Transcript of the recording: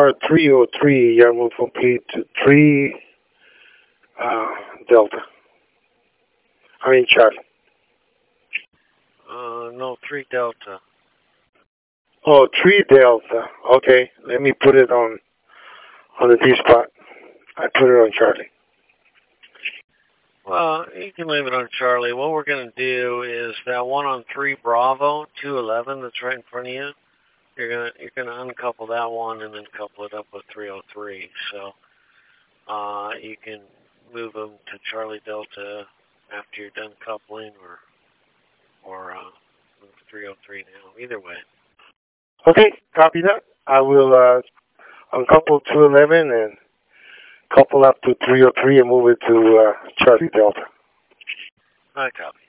are 303, you're moving complete to 3 Delta. I mean Charlie. No, 3 Delta. Oh, 3 Delta. Okay, let me put it on the D spot. I put it on Charlie. Well, you can leave it on Charlie. What we're going to do is that one on 3 Bravo, 211 that's right in front of you. You're gonna uncouple that one and then couple it up with 303. So you can move them to Charlie Delta after you're done coupling, or move 303 now. Either way. Okay, copy that. I will uncouple 211 and couple up to 303 and move it to Charlie Delta. I copy.